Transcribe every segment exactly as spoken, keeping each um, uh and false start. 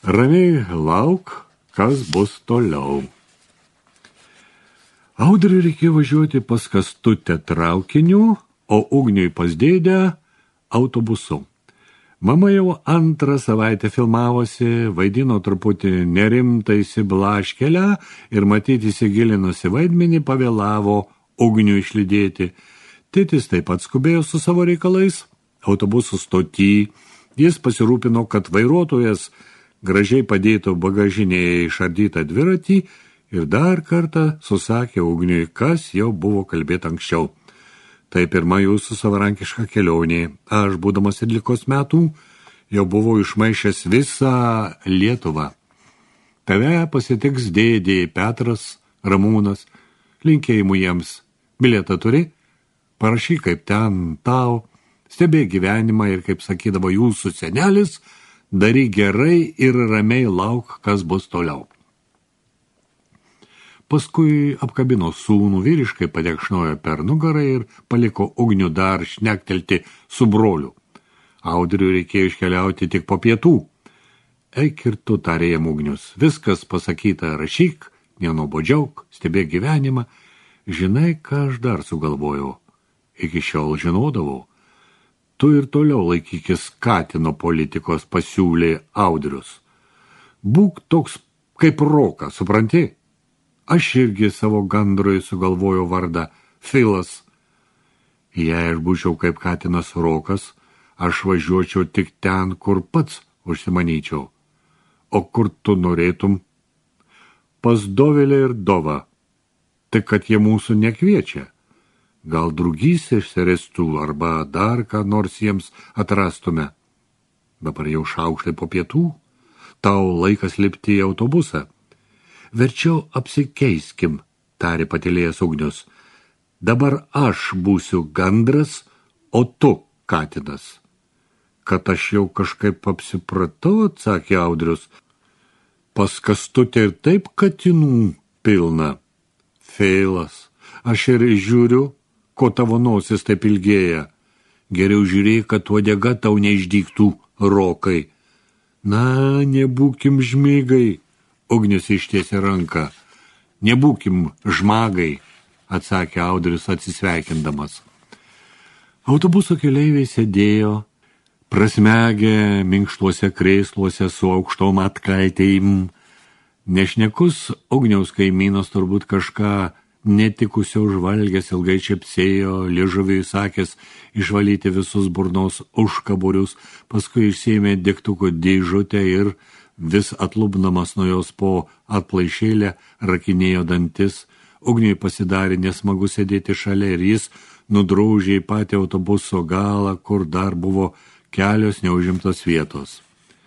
Ramiai lauk, kas bus toliau. Audriui reikėjo važiuoti pas Kastutę traukiniu, o Ugniui pas dėdę autobusu. Mama jau antrą savaitę filmavosi, vaidino truputį nerimtą įsiblaškelę ir matyti įsigilinusi vaidmenį pavėlavo Ugnių išlydėti. Tėtis taip pat skubėjo su savo reikalais, autobusų stoty. Jis pasirūpino, kad vairuotojas gražiai padėtų bagažinėje išardytą dviratį ir dar kartą susakė Ugniui, kas jau buvo kalbėta anksčiau. Tai pirma jūsų savarankiška kelionė. Aš, būdamas dvylikos metų, jau buvau išmaišęs visą Lietuvą. Tave pasitiks dėdė Petras, Ramūnas, linkėjimų jiems. Bilietą turi? Parašyk, kaip ten tau, stebėk gyvenimą ir, kaip sakydavo jūsų senelis, daryk gerai ir ramiai lauk, kas bus toliau. Paskui apkabino sūnų, vyriškai padekšnojo per nugarą ir paliko Ugnių dar šnektelti su broliu. Audriui reikėjo iškeliauti tik po pietų. Eik ir tu, tarė jam Ugnius, viskas pasakyta, rašyk, nenuobodžiauk, stebėk gyvenimą. Žinai, ką aš dar sugalvojau? Iki šiol žinodavau. Tu ir toliau laikykis Katino politikos, pasiūlė Audrius. Būk toks kaip Rokas, supranti? Aš irgi savo gandrui sugalvojau vardą Filas. Jei aš būčiau kaip Katinas Rokas, aš važiuočiau tik ten, kur pats užsimanyčiau. O kur tu norėtum? Pas Dovilę ir Dovą. Tik kad jie mūsų nekviečia. Gal drugys išsirestų arba dar ką nors jiems atrastume. Dabar jau šaukštai po pietų. Tau laikas lipti į autobusą. Verčiau apsikeiskim, tarė patylėjęs Ugnius. Dabar aš būsiu gandras, o tu Katinas. Kad aš jau kažkaip apsipratau, atsakė Audrius. Pas Kastutę ir taip katinų pilna. Feilas, aš ir žiūriu, ko tavo nosis taip ilgėja. Geriau žiūrėk, kad uodega tau neišdygtų, Rokai. Na, nebūkim žmygai. Ugnius ištiesė ranką. Nebūkim žmagai, atsakė Audrius atsisveikindamas. Autobuso keleiviai sėdėjo, prasmegė minkštuose krėsluose su aukštom atkaltėjim. Nešnekus Ugniaus kaimynas turbūt kažką netikusio užvalgęs ilgai čepsėjo, liežuviui sakęs išvalyti visus burnos užkaburius, paskui išsėmė degtuko dėžutę ir vis atlubnamas nuo jos po atplaišėlę rakinėjo dantis. Ugniui pasidarė nesmagu sėdėti šalia ir jis nudraužė į patį autobuso galą, kur dar buvo kelios neužimtos vietos.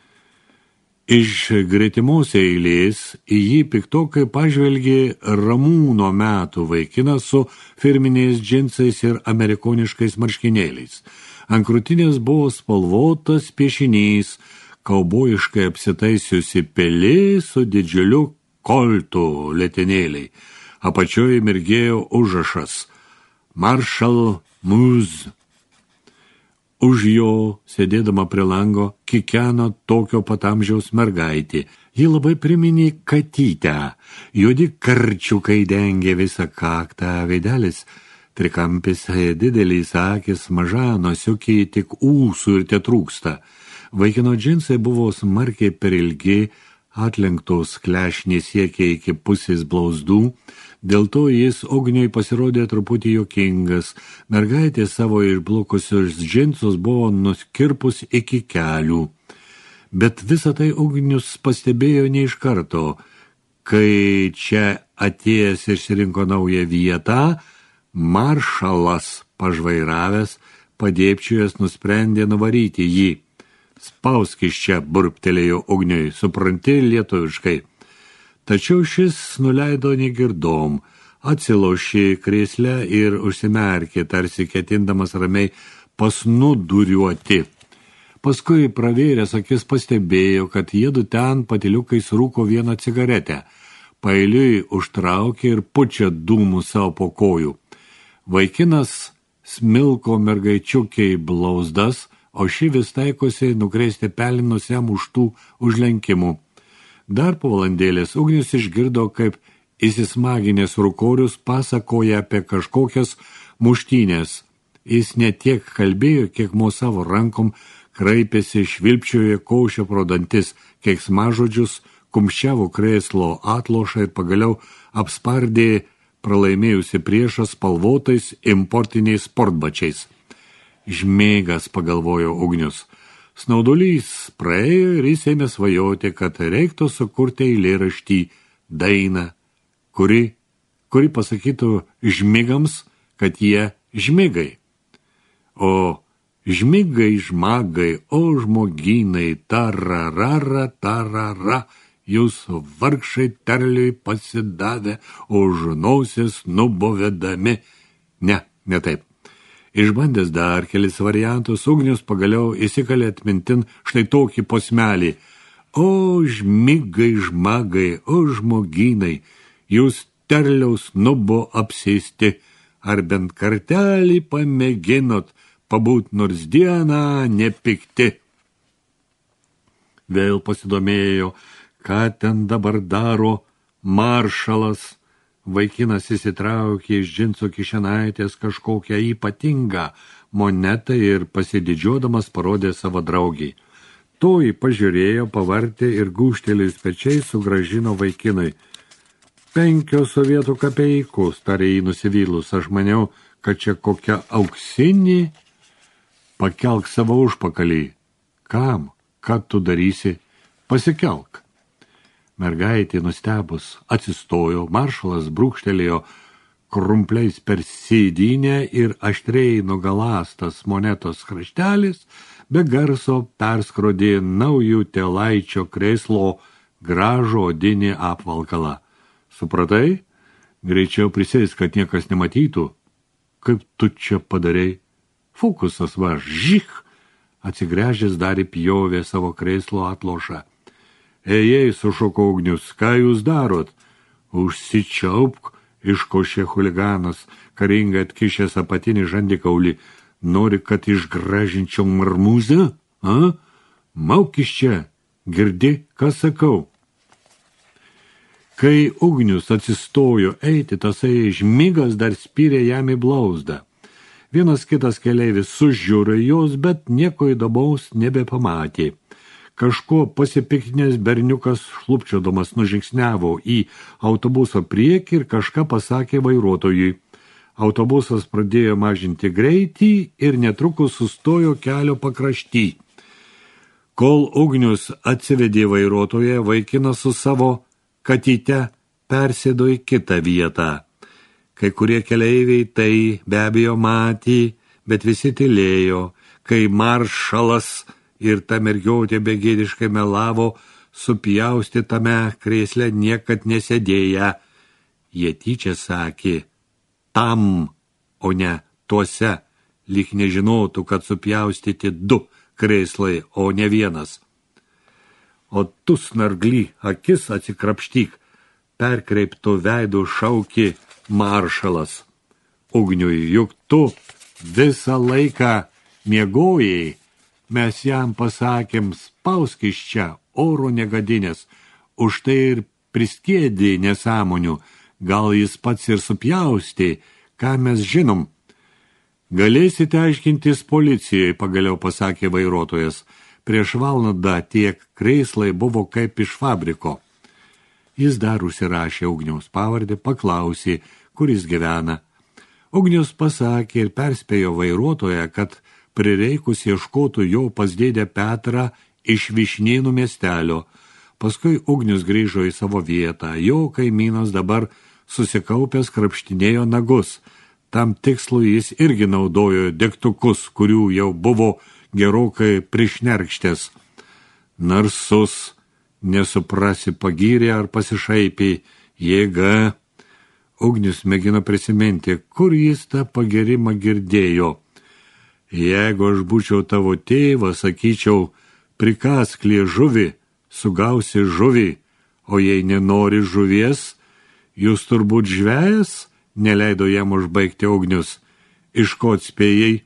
Iš gretimos eilės į jį piktokai pažvelgė Ramūno metų vaikinas su firminiais džinsais ir amerikoniškais marškinėliais. Ant krūtinės buvo spalvotas piešinys, kaubojiškai apsitaisiusi pelė su didžiuliu koltu letenėliai. Apačioje mirgėjo užrašas Marshall Moose. Už jo, sėdėdama prie lango, kikeno tokio pat amžiaus mergaitė. Ji labai priminė katytę. Juodi karčiukai dengė visą kaktą, veidelis trikampis, didelis akis, maža nosiukė, tik ūsų ir tetrūksta. Vaikino džinsai buvo smarkiai per ilgi, atlenktos klešnės siekė iki pusės blauzdų, dėl to jis Ugniui pasirodė truputį juokingas. Mergaitė savo išblukusius džinsus buvo nuskirpus iki kelių. Bet visą tai Ugnius pastebėjo ne iš karto. Kai čia atėjęs išsirinko naują vietą, maršalas pažvairavęs, padėpčiojas nusprendė nuvaryti jį. Spauskis čia, burptelėjo Ugniui, supranti lietuviškai. Tačiau šis nuleido negirdom, atsilošė krėsle ir užsimerkė, tarsi ketindamas ramiai pasnuduriuoti. Paskui pravėręs akis pastebėjo, kad jiedu ten patyliukais rūko vieną cigaretę. Paeiliui užtraukė ir pučia dūmų savo po kojų. Vaikinas smilko mergaičiukiai blauzdas, o ši vis taikosi nukreisti pelinus jam už tų užlenkimų. Dar po valandėlės Ugnius išgirdo, kaip įsismaginės rūkorius pasakoja apie kažkokias muštynės. Jis ne tiek kalbėjo, kiek mosavo rankom, kraipėsi, švilpčioje, kaušė pro dantis keiksmažodžius, kumščiavo krėslo atlošą ir pagaliau apspardė pralaimėjusi priešą spalvotais importiniais sportbačiais. Žmėgas, pagalvojo Ugnius. Snaudulys praėjo ir jis ėmė svajoti, kad reiktų sukurti eilėraštį dainą, kuri, kuri pasakytų žmigams, kad jie žmigai. O žmigai, žmagai, o žmogynai, tararara, tarara, jūs vargšai terliui pasidavę, už nosies nubovedami. Ne, ne taip. Išbandęs dar kelis variantus, Ugnius pagaliau įsikalė atmintin štai tokį posmelį. O žmigai, žmagai, o žmogynai, jūs terliaus nubo apsėsti, ar bent kartelį pamėginot pabūt nors dieną nepikti. Vėl pasidomėjo, ką ten dabar daro maršalas. Vaikinas įsitraukė iš džinsų kišenaitės kažkokią ypatingą monetą ir pasididžiuodamas parodė savo draugiai. Toji pažiūrėjo, pavartė ir gūžtelėjus pečiais sugrąžino vaikinui. Penkios sovietų kapeikos, tarė jį nusivylus, aš maniau, kad čia kokia auksinė. Pakelk savo užpakalį. Kam? Ką tu darysi? Pasikelk. Mergaitė nustebus atsistojo, maršalas brūkštelėjo krumpliais per sėdynę ir aštriai nugalastas monetos kraštelis be garso perskrodė naujų telaičio krėslo gražų odinį apvalkalą. Supratai? Greičiau prisėsk, kad niekas nematytų. Kaip tu čia padarei? Fokusas va, žich! Atsigręžęs dar įpjovė savo krėslo atlošą. Ejei, sušoko Ugnius, ką jūs darot? Užsičiaupk, iškošė chuliganas, karingai atkišęs apatinį žandikaulį. Nori, kad išgražinčiau marmūzę? A? Maukis čia, girdi, ką sakau? Kai Ugnius atsistojo eiti, tasai žmigas dar spyrė jam į blauzdą. Vienas kitas keleivis sužiūrė jos, bet nieko įdomaus nebepamatė. Kažko pasipiktinės berniukas šlupčiodamas nužingsniavo į autobuso priekį ir kažką pasakė vairuotojui. Autobusas pradėjo mažinti greitį ir netrukus sustojo kelio pakrašty. Kol Ugnius atsivedė vairuotoją, vaikinas su savo katyte persėdo į kitą vietą. Kai kurie keleiviai tai be abejo matė, bet visi tylėjo, kai maršalas ir ta mergiotė begėdiškai melavo, supjausti tame krėsle niekad nesėdėję. Jie tyčia sakė tam, o ne tuose, lyg nežinotų, kad supjaustyti du krėslai, o ne vienas. O tu, snargly, akis atsikrapštyk, perkreiptų veidų šaukė maršalas. Ugniui, juk tu visą laiką miegojai. Mes jam pasakėm, spausk iš čia, oro negadinės, už tai ir priskėdė nesąmonių, gal jis pats ir supjaustė, ką mes žinom. Galėsite aiškintis policijai, pagaliau pasakė vairuotojas. Prieš valandą tiek krėslai buvo kaip iš fabriko. Jis dar užsirašė Ugniaus pavardę, paklausė, kur jis gyvena. Ugnius pasakė ir perspėjo vairuotoją, kad prireikus ieškotų jo pas dėdę Petrą iš Višnėnų miestelio. Paskui Ugnius grįžo į savo vietą. Jo kaimynas dabar susikaupęs krapštinėjo nagus. Tam tikslu jis irgi naudojo degtukus, kurių jau buvo gerokai prišnerkštės. Narsus, nesuprasi, pagyrė ar pasišaipė, jėga. Ugnius mėgino prisiminti, kur jis tą pagirimą girdėjo. Jeigu aš būčiau tavo tėvas, sakyčiau, prikask liežuvį, sugausi žuvį, o jei nenori žuvies, jūs turbūt žvejas, neleido jam užbaigti Ugnius. Iš ko atspėjai?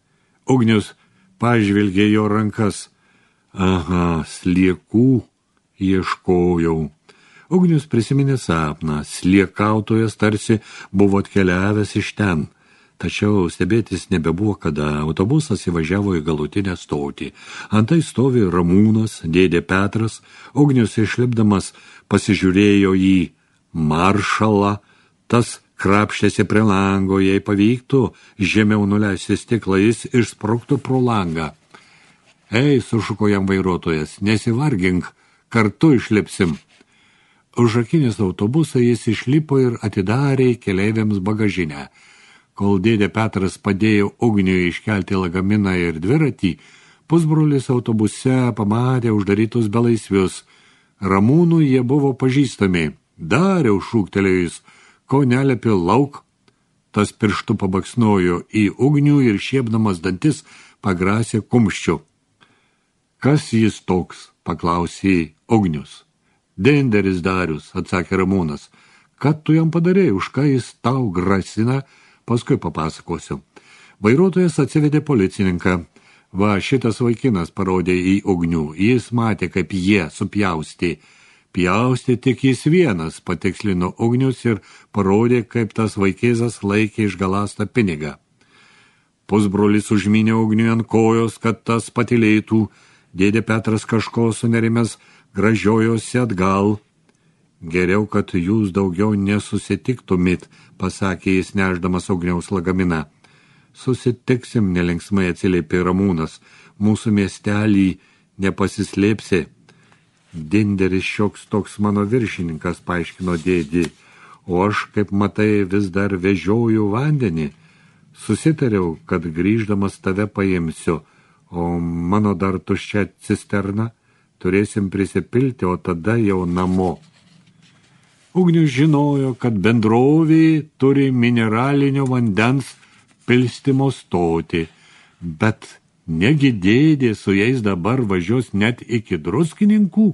Ugnius pažvelgė jo rankas. Aha, sliekų, Ieškojau. Ugnius prisiminė sapną, sliekautojas tarsi buvo atkeliavęs iš ten. Tačiau stebėtis nebebuvo kada, autobusas įvažiavo į galutinę stotį. Antai stovi Ramūnas, dėdė Petras, Ugnius išlipdamas pasižiūrėjo į maršalą, tas krapštėsi prie lango, jei pavyktų, žemiau nuleisti stiklą, jis išspruktų pro langą. Ei, sušuko jam vairuotojas, nesivargink, kartu išlipsim. Užrakinęs autobusą jis išlipo ir atidarė keleiviams bagažinę. Kol dėdė Petras padėjo Ugniui iškelti lagaminą ir dviratį, pusbrolis autobuse pamatė uždarytus belaisvius. Ramūnų jie buvo pažįstami. Dariau šūktelėjus, ko nelepi lauk. Tas pirštu pabaksnojo į Ugnių ir šiepdamas dantis pagrasė kumščiu. Kas jis toks, paklausė Ugnius. Dinderis Darius, atsakė Ramūnas. Kad tu jam padarėjai, už ką jis tau grasina? Paskui papasakosiu. Vairuotojas atsivedė policininką. Va, šitas vaikinas parodė į Ugnių. Jis matė, kaip jie supjaustė. Pjaustė tik jis vienas, patikslino Ugnius ir parodė, kaip tas vaikėzas laikė išgalastą pinigą. Pusbrolis užmynė Ugniui ant kojos, kad tas patylėtų. Dėdė Petras kažko sunerimęs gražiojosi atgal. Geriau, kad jūs daugiau nesusitiktumit, pasakė jis neždamas Ugniaus lagaminą. Susitiksim, nelinksmai atsiliepė Ramūnas. Mūsų miestelį nepasislėpsi. Dinderis šioks toks mano viršininkas, paaiškino dėdį. O aš, kaip matai, vis dar vežioju vandenį. Susitariau, kad grįždamas tave paimsiu, o mano dar tuščia cisterna. Turėsim prisipilti, o tada jau namo. Ugnius žinojo, kad bendrovė turi mineralinio vandens pilstymo stotį, bet negi dėdė su jais dabar važiuos net iki Druskininkų.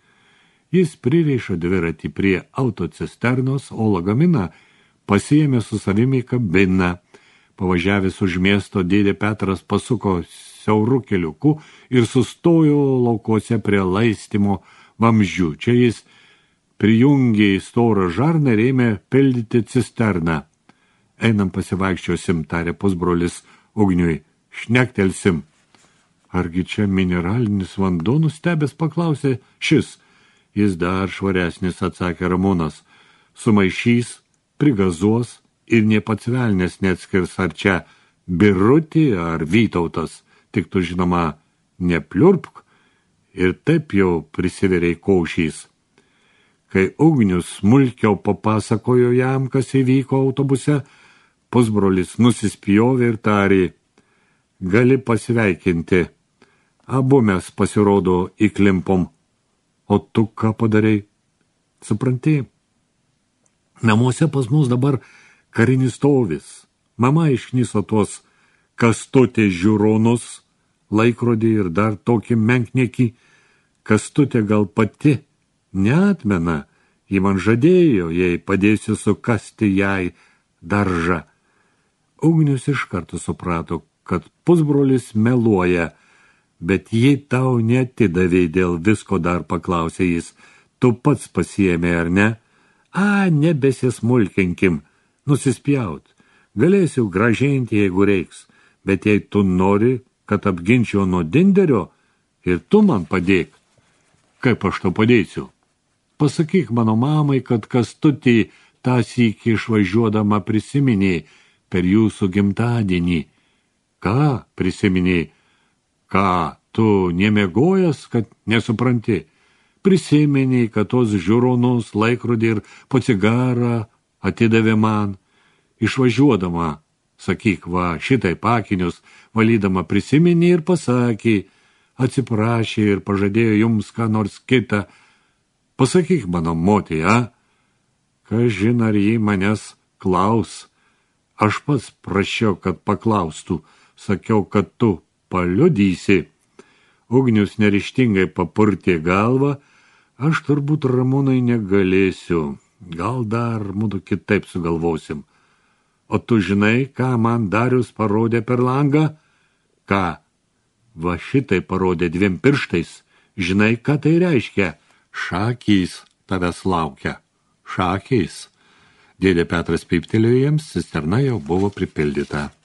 Jis pririšo dviratį prie autocisternos, o lagaminą pasiėmė su savimi kabiną. Pavažiavęs už miesto, dėdė Petras pasuko siauru keliuku ir sustojo laukose prie laistymo vamzdžių. Čia jis prijungė į storą žarną ir ėmė pildyti cisterną. Einam pasivaikščiosim, tarė pusbrolis Ugniui. Šnektelsim. Argi čia mineralinis vanduo, nustebęs paklausė šis. Jis dar švaresnis, atsakė Ramūnas. Sumaišys, prigazuos ir nie pats velnės neatskirs, ar čia Birutį ar Vytautas. Tik tu, žinoma, nepliurpk ir taip jau prisiverei kaušys. Kai Ugnius smulkiau papasakojo jam, kas įvyko autobuse, pusbrolis nusispjovė ir tarė, gali pasveikinti. Abu mes pasirodo įklimpom. O tu ką padarei? Supranti, namuose pas mus dabar karinis stovis. Mama iškniso tuos Kastutės žiūronus, laikrodį ir dar tokį menkniekį. Kastutė gal pati neatmena, ji man žadėjo, jei padėsiu sukasti jai daržą. Ugnius iš karto suprato, kad pusbrolis meluoja, bet jei tau neatidavė dėl visko, dar paklausė jis, tu pats pasiėmė ar ne? A, nebesismulkinkim, nusispjaut, galėsiu gražinti, jeigu reiks, bet jei tu nori, kad apginčiau nuo dinderio, ir tu man padėk. Kaip aš to padėsiu? Pasakyk mano mamai, kad Kastutį tą sykį išvažiuodama prisiminė per jūsų gimtadienį. Ką prisiminė? Ką, tu nemiegojas, kad nesupranti? Prisiminė, kad tos žiūronus, laikrodį ir po cigarą atidavė man. Išvažiuodama, sakyk, va, šitai pakinius, valydama prisiminė ir pasakė, atsiprašė ir pažadėjo jums ką nors kitą. Pasakyk mano motė, a? Kažin ar jį manęs klaus. Aš pats prašiau, kad paklaustų, sakiau, kad tu paliudysi. Ugnius neryžtingai papurtė galvą, aš turbūt Ramūnai negalėsiu, gal dar mudu kitaip sugalvosim. O tu žinai, ką man Darius parodė per langą? Ką? Va šitai parodė dviem pirštais. Žinai, ką tai reiškia? šakys tavęs laukia. Šakys. Dėdė Petras pyptelėjo jiems, cisterna jau buvo pripildyta.